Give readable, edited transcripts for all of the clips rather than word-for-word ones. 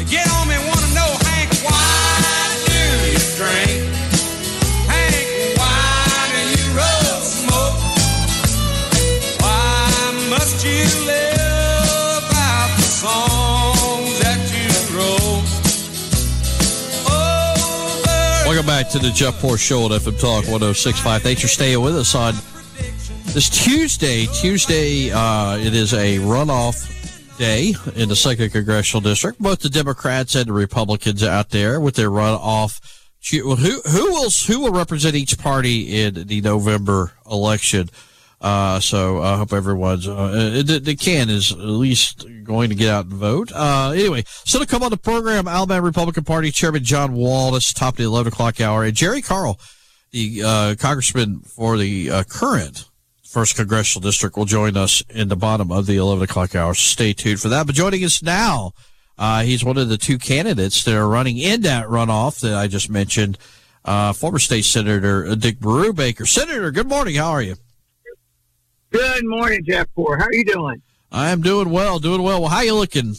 Get on me, want to know, Hank, why do you drink? Hank, why do you roll smoke? Why must you live out the songs that you wrote? Welcome back to the Jeff Poor Show at FM Talk 106.5. Thanks for staying with us on this Tuesday. It is a runoff day in the 2nd Congressional District. Both the Democrats and the Republicans out there with their runoff. Who will represent each party in the November election? So I hope everyone's the can is at least going to get out and vote. Anyway, so to come on the program, Alabama Republican Party Chairman John Wallis, top of the 11 o'clock hour, and Jerry Carl, the congressman for the current 1st Congressional District, will join us in the bottom of the 11 o'clock hour. Stay tuned for that. But joining us now, he's one of the two candidates that are running in that runoff that I just mentioned, former State Senator Dick Brubaker. Senator, good morning. How are you? Good morning, Jeff Poor. How are you doing? I'm doing well. Well, how you looking?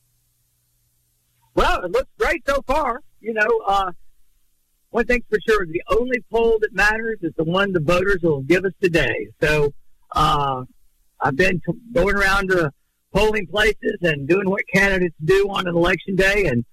Well, it looks great so far. You know, one thing's for sure, the only poll that matters is the one the voters will give us today. So I've been going around to polling places and doing what candidates do on an election day. And,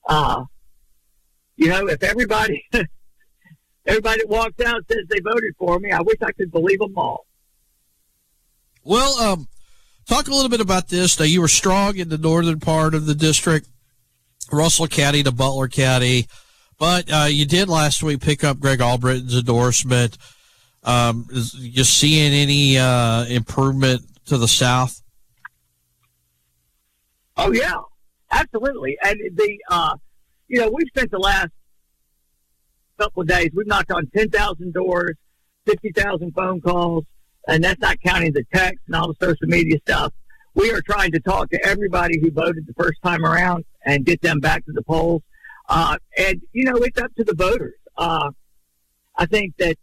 you know, if everybody that walks out says they voted for me, I wish I could believe them all. Well, talk a little bit about this. Now, you were strong in the northern part of the district, Russell County to Butler County, but you did last week pick up Greg Albritton's endorsement. You seeing any improvement to the south? Oh, yeah, absolutely. And you know, we've spent the last couple of days, we've knocked on 10,000 doors, 50,000 phone calls, and that's not counting the text and all the social media stuff. We are trying to talk to everybody who voted the first time around and get them back to the polls. And, you know, it's up to the voters. I think that,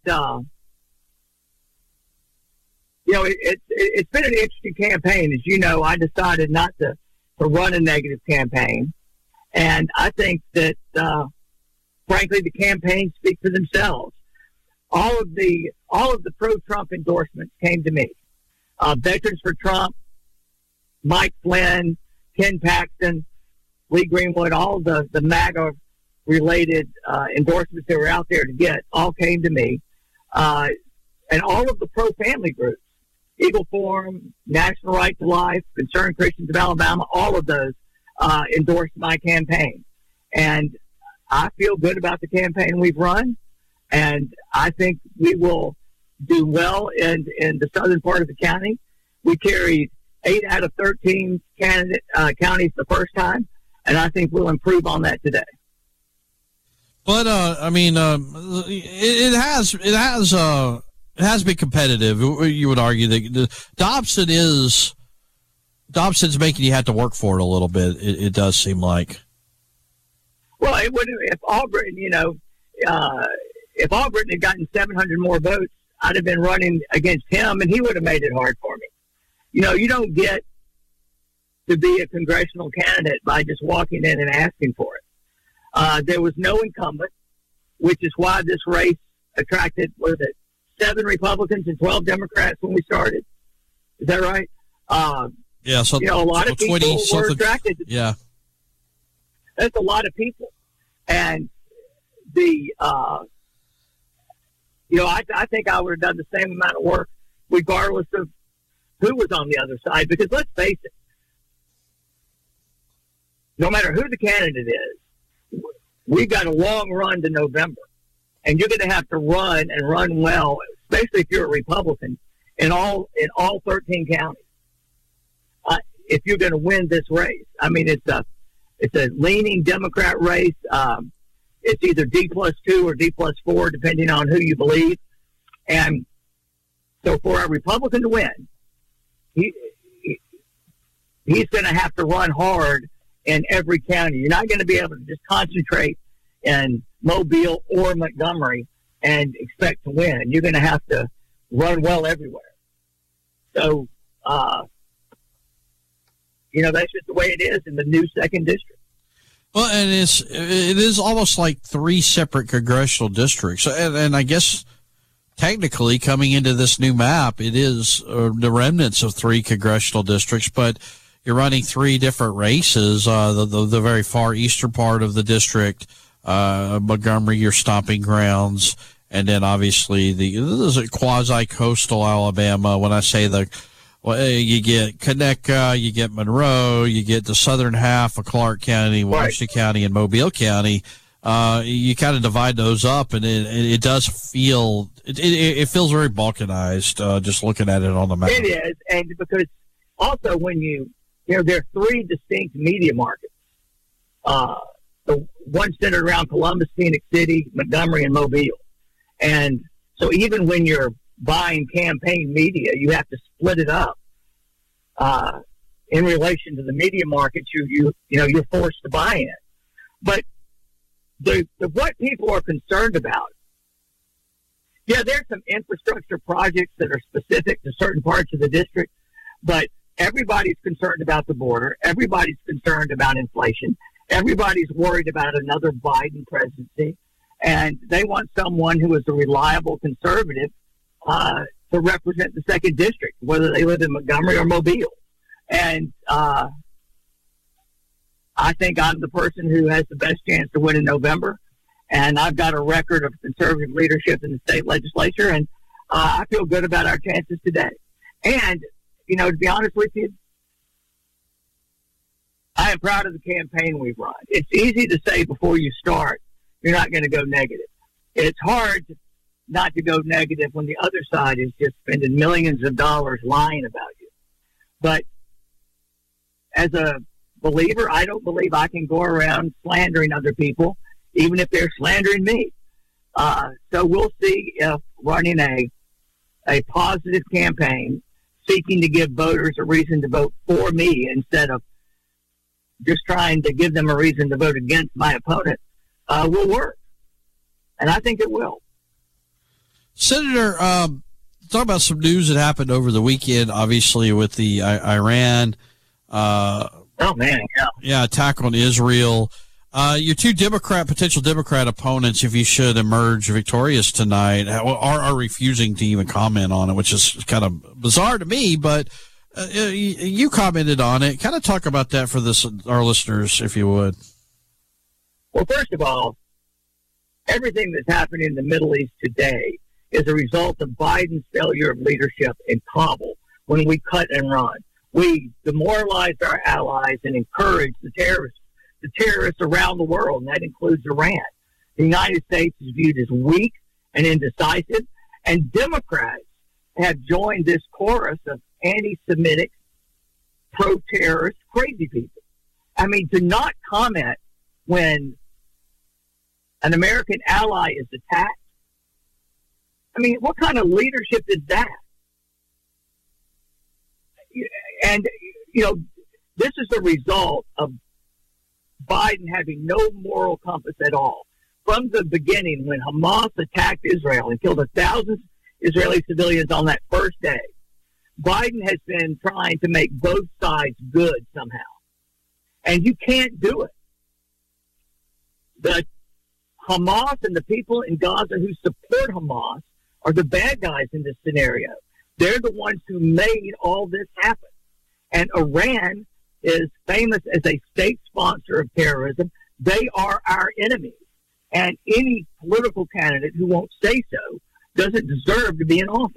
you know, it's been an interesting campaign. As you know, I decided not to run a negative campaign. And I think that, frankly, the campaigns speak for themselves. All of the pro-Trump endorsements came to me. Veterans for Trump, Mike Flynn, Ken Paxton, Lee Greenwood, all the MAGA-related endorsements that were out there to get all came to me. And all of the pro-family groups, Eagle Forum, National Right to Life, Concerned Christians of Alabama, all of those endorsed my campaign. And I feel good about the campaign we've run. And I think we will do well in the southern part of the county. We carried 8 out of 13 counties the first time, and I think we'll improve on that today. But I mean, it has been competitive. You would argue that Dobson's making you have to work for it a little bit. It does seem like. Well, it would if Albritton, you know. If Albritton had gotten 700 more votes, I'd have been running against him, and he would have made it hard for me. You know, you don't get to be a congressional candidate by just walking in and asking for it. There was no incumbent, which is why this race attracted, 7 Republicans and 12 Democrats when we started. Is that right? Yeah, so, you know, a lot of people were attracted. Yeah. That's a lot of people. And you know, I think I would have done the same amount of work regardless of who was on the other side. Because let's face it, no matter who the candidate is, we've got a long run to November. And you're going to have to run and run well, especially if you're a Republican, in all 13 counties, if you're going to win this race. I mean, it's a leaning Democrat race. It's either D+2 or D+4, depending on who you believe. And so for a Republican to win, he's going to have to run hard in every county. You're not going to be able to just concentrate in Mobile or Montgomery and expect to win. You're going to have to run well everywhere. So, you know, that's just the way it is in the new 2nd district. Well, and it is almost like three separate congressional districts, and I guess technically coming into this new map, it is the remnants of three congressional districts, but you're running three different races. The very far eastern part of the district, Montgomery, your stomping grounds, and then obviously the quasi-coastal Alabama. When I say you get Conecuh, you get Monroe, you get the southern half of Clark County, Washington County, and Mobile County. You kind of divide those up, and it does feel it feels very balkanized. Just looking at it on the map, it is, and because also when there are three distinct media markets. The one centered around Columbus, Phoenix City, Montgomery, and Mobile, and so even when you're buying campaign media, you have to split it up in relation to the media markets you're forced to buy in. But what people are concerned about, there's some infrastructure projects that are specific to certain parts of the district, but everybody's concerned about the border. Everybody's concerned about inflation. Everybody's worried about another Biden presidency, and they want someone who is a reliable conservative to represent the second district, whether they live in Montgomery or Mobile. And I think I'm the person who has the best chance to win in November. And I've got a record of conservative leadership in the state legislature, and I feel good about our chances today. And, to be honest with you, I am proud of the campaign we've run. It's easy to say before you start, you're not going to go negative. It's hard not to go negative when the other side is just spending millions of dollars lying about you. But as a believer, I don't believe I can go around slandering other people, even if they're slandering me. So we'll see if running a positive campaign, seeking to give voters a reason to vote for me instead of just trying to give them a reason to vote against my opponent, will work. And I think it will. Senator, talk about some news that happened over the weekend, obviously, with the Iran attack on Israel. Your two potential Democrat opponents, if you should emerge victorious tonight, are refusing to even comment on it, which is kind of bizarre to me, but you commented on it. Kind of talk about that for our listeners, if you would. Well, first of all, everything that's happening in the Middle East today is a result of Biden's failure of leadership in Kabul when we cut and run. We demoralized our allies and encouraged the terrorists around the world, and that includes Iran. The United States is viewed as weak and indecisive, and Democrats have joined this chorus of anti-Semitic, pro-terrorist, crazy people. I mean, to not comment when an American ally is attacked, I mean, what kind of leadership is that? And, this is the result of Biden having no moral compass at all. From the beginning, when Hamas attacked Israel and killed 1,000 Israeli civilians on that first day, Biden has been trying to make both sides good somehow. And you can't do it. The Hamas and the people in Gaza who support Hamas are the bad guys in this scenario. They're the ones who made all this happen. And Iran is famous as a state sponsor of terrorism. They are our enemies. And any political candidate who won't say so doesn't deserve to be in office.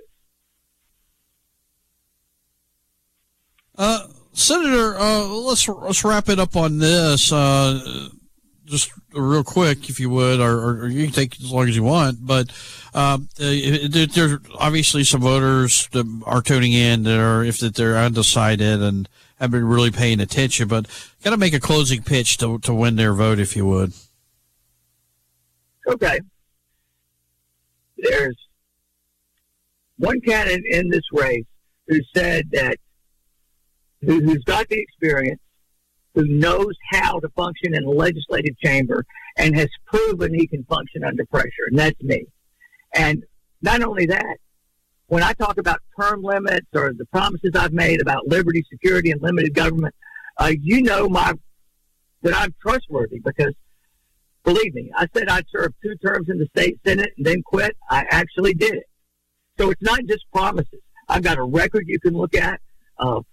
Senator, let's wrap it up on this. Just real quick, if you would, or you can take as long as you want. But there's obviously some voters that are tuning in that they're undecided and have been really paying attention. But got to make a closing pitch to win their vote, if you would. Okay. There's one candidate in this race who said that who's got the experience, who knows how to function in the legislative chamber, and has proven he can function under pressure, and that's me. And not only that, when I talk about term limits or the promises I've made about liberty, security, and limited government, my that I'm trustworthy because, believe me, I said I'd serve 2 terms in the state Senate and then quit. I actually did it. So it's not just promises. I've got a record you can look at of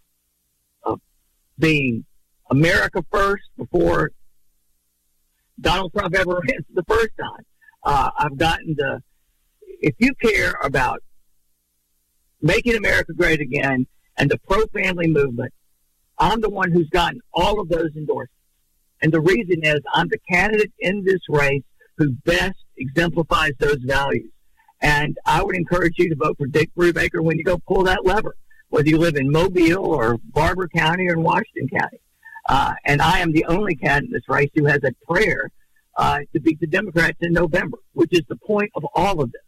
being America first before Donald Trump ever ran for the first time. I've gotten if you care about making America great again and the pro-family movement, I'm the one who's gotten all of those endorsements. And the reason is I'm the candidate in this race who best exemplifies those values. And I would encourage you to vote for Dick Brubaker when you go pull that lever, whether you live in Mobile or Barber County or in Washington County. And I am the only candidate in this race who has a prayer to beat the Democrats in November, which is the point of all of this.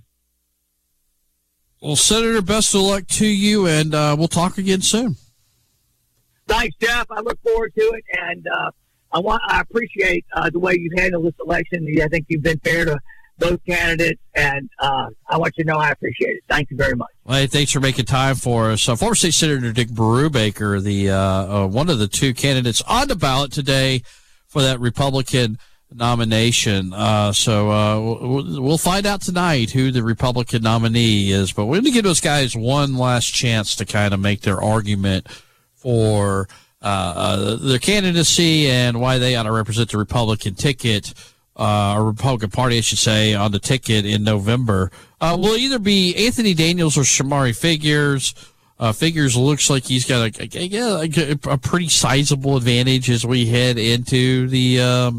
Well, Senator, best of luck to you, and we'll talk again soon. Thanks, Jeff. I look forward to it, and I appreciate the way you've handled this election. I think you've been fair to both candidates, and I want you to know I appreciate it. Thank you very much. Well, hey, thanks for making time for us. Former State Senator Dick Brubaker, the one of the 2 candidates on the ballot today for that Republican nomination. We'll find out tonight who the Republican nominee is, but we're going to give those guys one last chance to kind of make their argument for their candidacy and why they ought to represent the Republican ticket, or Republican Party, I should say, on the ticket in November. Will either be Anthony Daniels or Shamari Figures. Figures looks like he's got a pretty sizable advantage as we head into the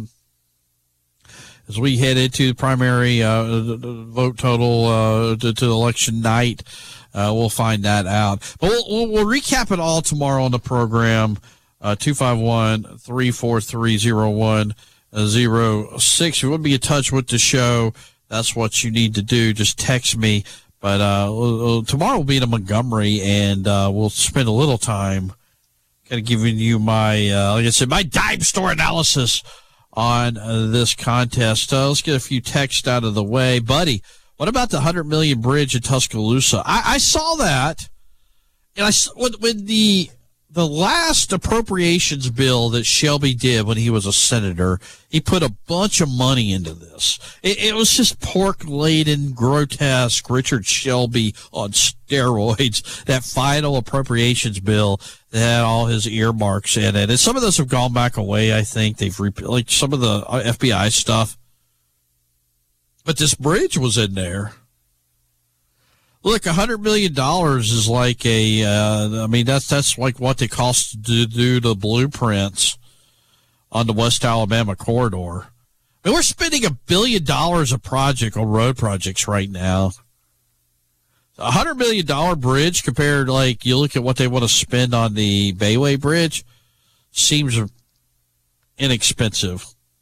primary vote total to election night. We'll find that out. But we'll recap it all tomorrow on the program. 251-343-0106. If you want to be in touch with the show, that's what you need to do. Just text me. But tomorrow we'll be in Montgomery, and we'll spend a little time kind of giving you my, like I said, my dime store analysis on this contest. Let's get a few texts out of the way. Buddy, what about the $100 million bridge in Tuscaloosa? I saw that, and when the last appropriations bill that Shelby did when he was a senator, he put a bunch of money into this. It was just pork-laden, grotesque Richard Shelby on steroids, that final appropriations bill that had all his earmarks in it. And some of those have gone back away, I think. They've like some of the FBI stuff. But this bridge was in there. Look, $100 million is like that's like what they cost to do the blueprints on the West Alabama corridor. I mean, we're spending $1 billion a project on road projects right now. A $100 million bridge compared, like, you look at what they want to spend on the Bayway Bridge, seems inexpensive.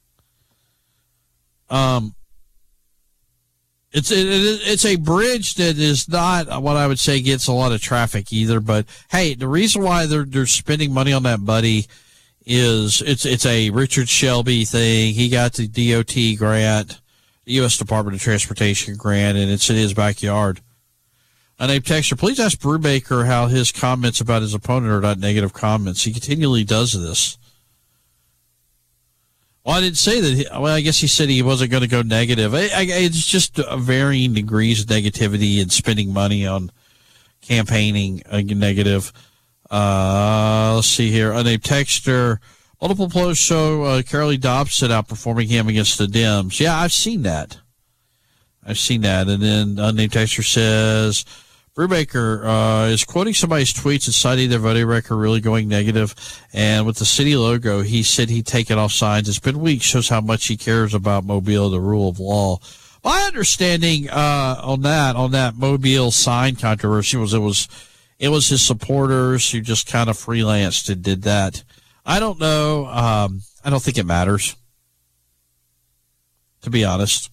It's a bridge that is not what I would say gets a lot of traffic either. But hey, the reason why they're spending money on that, buddy, is it's a Richard Shelby thing. He got the DOT grant, the U.S. Department of Transportation grant, and it's in his backyard. Unnamed texter, please ask Brubaker how his comments about his opponent are not negative comments. He continually does this. Well, I didn't say that. I guess he said he wasn't going to go negative. It's just varying degrees of negativity and spending money on campaigning negative. Let's see here. Unnamed texter, multiple polls show Carly Dobson outperforming him against the Dems. Yeah, I've seen that. And then unnamed texter says, Brubaker is quoting somebody's tweets and citing their voting record really going negative. And with the city logo, he said he'd take it off signs. It's been weeks, shows how much he cares about Mobile, the rule of law. My understanding on that Mobile sign controversy was it was his supporters who just kind of freelanced and did that. I don't know. I don't think it matters, to be honest.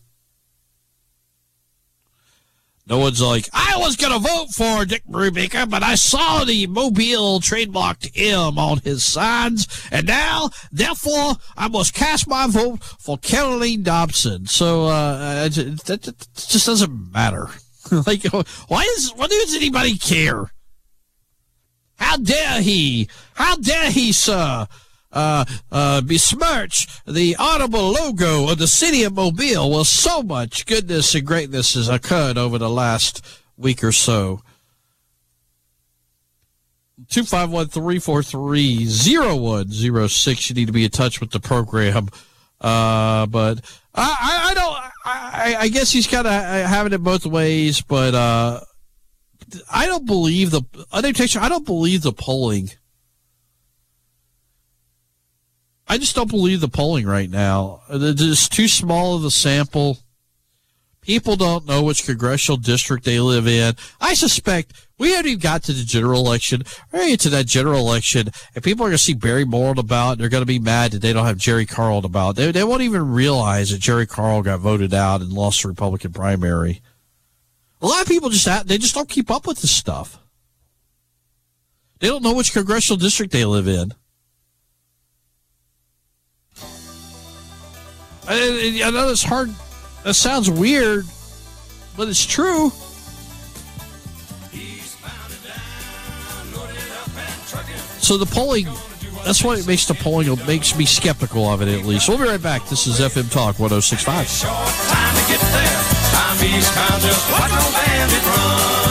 No one's like, I was going to vote for Dick Brubaker, but I saw the Mobile trademarked M on his signs, and now, therefore, I must cast my vote for Caroline Dobson. So that just doesn't matter. Like, why does anybody care? How dare he? How dare he, sir? besmirch the audible logo of the city of Mobile. Well, so much goodness and greatness has occurred over the last week or so. 251-343-0106. You need to be in touch with the program. But I guess he's kind of having it both ways, but I don't believe the polling. I just don't believe the polling right now. It's too small of a sample. People don't know which congressional district they live in. I suspect we haven't even got to the general election. We're going to get to that general election, and people are going to see Barry Moore on the ballot, and they're going to be mad that they don't have Jerry Carl on the ballot. They won't even realize that Jerry Carl got voted out and lost the Republican primary. A lot of people just don't keep up with this stuff. They don't know which congressional district they live in. I know it's hard. That sounds weird, but it's true. So the polling, that's what it makes the polling, it makes me skeptical of it at least. We'll be right back. This is FM Talk 106.5. Short time to get there. I'm eastbound, just watch no bandit run.